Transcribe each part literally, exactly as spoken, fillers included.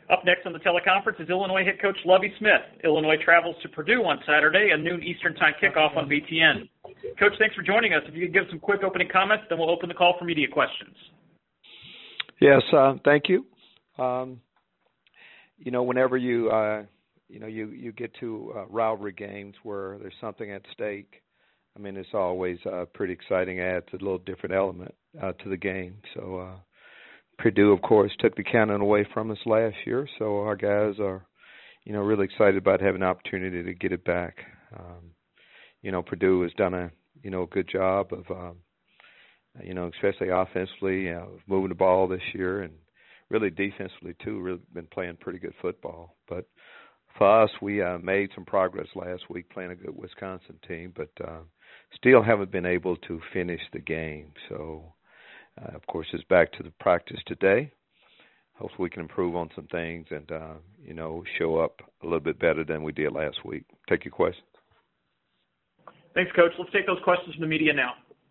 Up next on the teleconference is Illinois head coach Lovie Smith. Illinois travels to Purdue on Saturday, a noon Eastern time kickoff on B T N. Coach, thanks for joining us. If you could give some quick opening comments, then we'll open the call for media questions. Yes, uh, thank you. Um, you know, whenever you, uh, you know, you, you get to uh, rivalry games where there's something at stake, I mean, it's always uh, pretty exciting. Adds a little different element uh, to the game. So uh, Purdue, of course, took the cannon away from us last year, so our guys are, you know, really excited about having an opportunity to get it back. Um, you know, Purdue has done a, you know, a good job of, um, you know, especially offensively, uh, moving the ball this year, and really defensively too. Really been playing pretty good football. But for us, we uh, made some progress last week playing a good Wisconsin team, but uh, still haven't been able to finish the game. So, uh, of course, it's back to the practice today. Hopefully we can improve on some things and, uh, you know, show up a little bit better than we did last week. Take your questions. Thanks, Coach. Let's take those questions from the media now.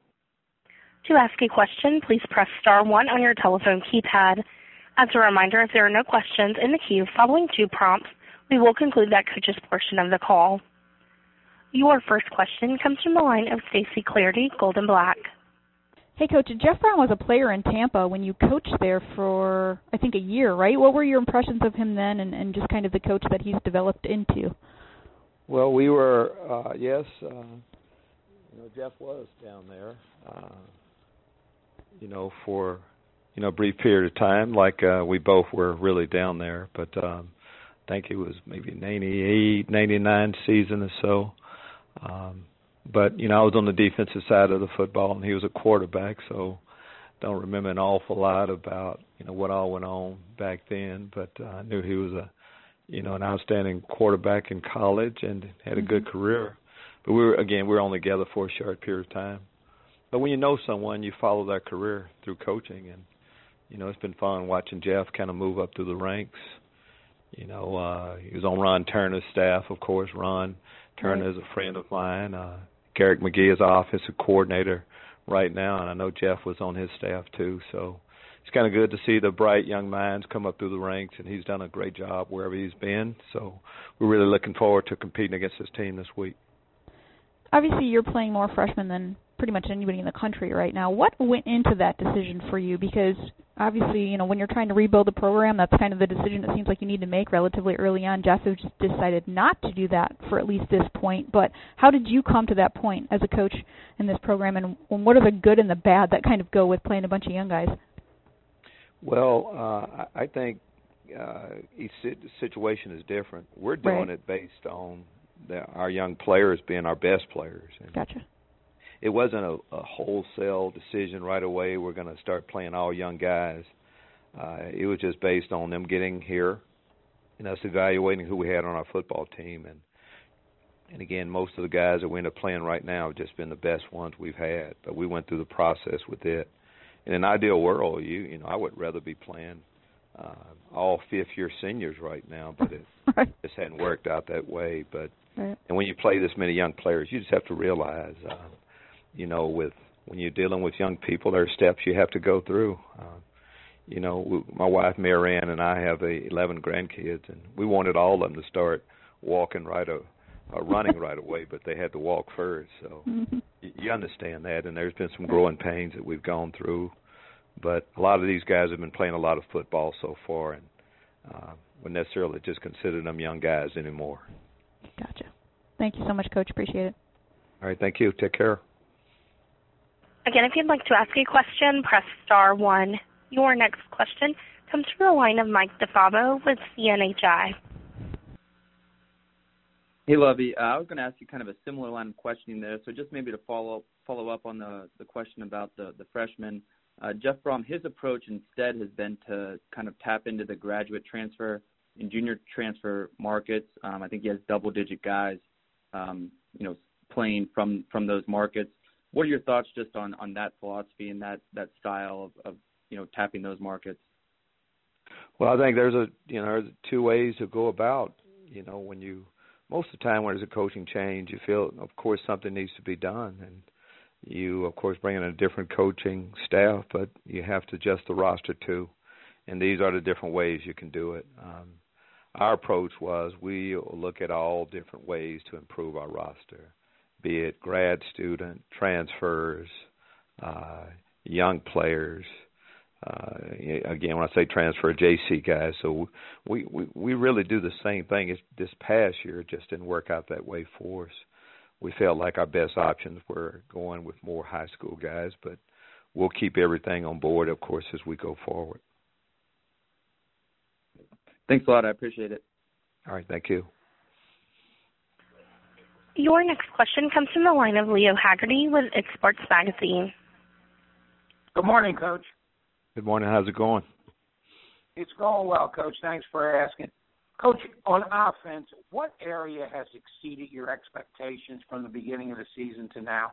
To ask a question, please press star one on your telephone keypad. As a reminder, if there are no questions in the queue following two prompts, we will conclude that coach's portion of the call. Your first question comes from the line of Stacey Clardy, Golden Black. Hey, Coach, Jeff Brown was a player in Tampa when you coached there for, I think, a year, right? What were your impressions of him then and, and just kind of the coach that he's developed into? Well, we were, uh, yes, uh, you know, Jeff was down there, uh, you know, for, you know, a brief period of time, like uh, we both were really down there. But um, I think it was maybe ninety-eight, ninety-nine season or so. Um, but, you know, I was on the defensive side of the football, and he was a quarterback, so don't remember an awful lot about, you know, what all went on back then. But uh, I knew he was a, you know, an outstanding quarterback in college and had a good mm-hmm. career. But we were, again, we were only together for a short period of time. But when you know someone, you follow their career through coaching. And, you know, it's been fun watching Jeff kind of move up through the ranks. You know, uh, he was on Ron Turner's staff, of course. Ron Turner right. is a friend of mine. Uh, Garrick McGee is our offensive coordinator right now, and I know Jeff was on his staff too. So it's kind of good to see the bright young minds come up through the ranks, and he's done a great job wherever he's been. So we're really looking forward to competing against this team this week. Obviously, you're playing more freshmen than pretty much anybody in the country right now. What went into that decision for you? Because obviously, you know, when you're trying to rebuild the program, that's kind of the decision it seems like you need to make relatively early on. Jeff has just decided not to do that for at least this point. But how did you come to that point as a coach in this program, and what are the good and the bad that kind of go with playing a bunch of young guys? Well, uh, I think uh, each situation is different. We're doing right. it based on the, our young players being our best players. And gotcha. It wasn't a, a wholesale decision right away. We're going to start playing all young guys. Uh, it was just based on them getting here and us evaluating who we had on our football team. And, and again, most of the guys that we end up playing right now have just been the best ones we've had. But we went through the process with it. In an ideal world, you you know, I would rather be playing uh, all fifth-year seniors right now, but it right. just hadn't worked out that way. But right. and when you play this many young players, you just have to realize, uh, you know, with when you're dealing with young people, there are steps you have to go through. Uh, you know, my wife Marianne and I have a, eleven grandkids, and we wanted all of them to start walking right or, or running right away, but they had to walk first. So mm-hmm. you, you understand that, and there's been some growing pains that we've gone through. But a lot of these guys have been playing a lot of football so far, and uh, wouldn't necessarily just consider them young guys anymore. Gotcha. Thank you so much, Coach. Appreciate it. All right, thank you. Take care. Again, if you'd like to ask a question, press star one. Your next question comes from the line of Mike DeFabo with C N H I. Hey, Lovie. Uh, I was going to ask you kind of a similar line of questioning there. So just maybe to follow up, follow up on the, the question about the, the freshmen. Uh, Jeff Brohm, his approach instead has been to kind of tap into the graduate transfer and junior transfer markets. Um, I think he has double-digit guys, um, you know, playing from, from those markets. What are your thoughts just on, on that philosophy and that, that style of, of, you know, tapping those markets? Well, I think there's a, you know, there's two ways to go about, you know, when you, most of the time when there's a coaching change, you feel, of course, something needs to be done. And you, of course, bring in a different coaching staff, but you have to adjust the roster too. and these are the different ways you can do it. Um, our approach was we look at all different ways to improve our roster, be it grad student, transfers, uh, young players. Uh, again, when I say transfer, J C guys. So we, we, we really do the same thing as this past year. It just didn't work out that way for us. We felt like our best options were going with more high school guys, but we'll keep everything on board, of course, as we go forward. Thanks a lot. I appreciate it. All right. Thank you. Your next question comes from the line of Leo Haggerty with It's Sports Magazine. Good morning, Coach. Good morning. How's it going? It's going well, Coach. Thanks for asking. Coach, on offense, what area has exceeded your expectations from the beginning of the season to now?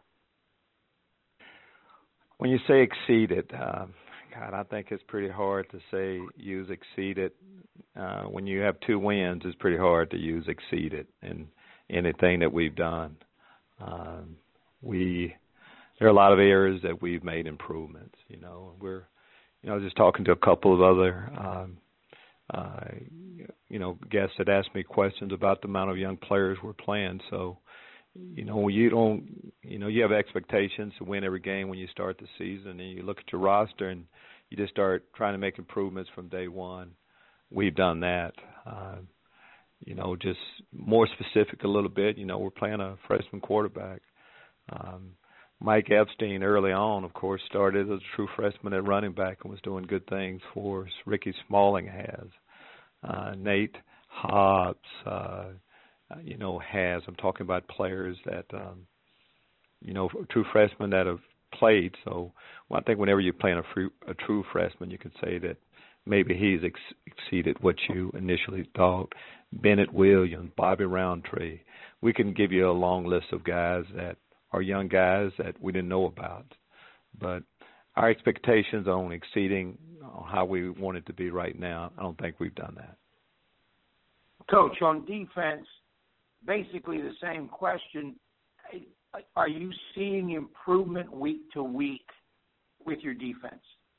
When you say exceeded, uh, God, I think it's pretty hard to say use exceeded. Uh, when you have two wins, it's pretty hard to use exceeded in anything that we've done. Um, we there are a lot of areas that we've made improvements. You know, we're you know just talking to a couple of other. Um, Uh, you know, guests that asked me questions about the amount of young players we're playing. So, you know, you don't, you know, you have expectations to win every game when you start the season, and you look at your roster and you just start trying to make improvements from day one. We've done that. Uh, you know, just more specific a little bit. You know, we're playing a freshman quarterback. Um, Mike Epstein early on, of course, started as a true freshman at running back and was doing good things for us. Ricky Smalling has. Uh, Nate Hobbs, uh, you know, has. I'm talking about players that, um, you know, true freshmen that have played. So well, I think whenever you're playing a, free, a true freshman, you can say that maybe he's ex- exceeded what you initially thought. Bennett Williams, Bobby Roundtree. We can give you a long list of guys that are young guys that we didn't know about. But our expectations on exceeding how we want it to be right now, I don't think we've done that. Coach, on defense, basically the same question. Are you seeing improvement week to week with your defense?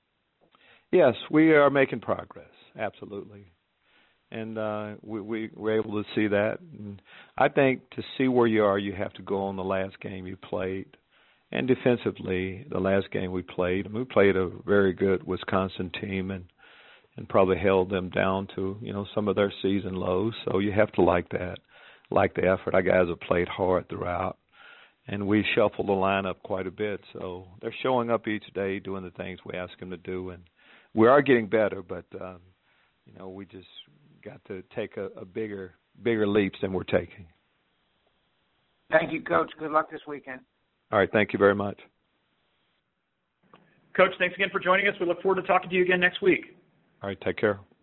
Yes, we are making progress, absolutely. And uh, we, we were able to see that. And I think to see where you are, you have to go on the last game you played. And defensively, the last game we played, we played a very good Wisconsin team and, and probably held them down to, you know, some of their season lows. So you have to like that, like the effort. Our guys have played hard throughout. And we shuffled the lineup quite a bit. So they're showing up each day, doing the things we ask them to do. And we are getting better, but, um, you know, we just got to take a, a bigger, bigger leaps than we're taking. Thank you, Coach. Good luck this weekend. All right. Thank you very much. Coach, thanks again for joining us. We look forward to talking to you again next week. All right. Take care.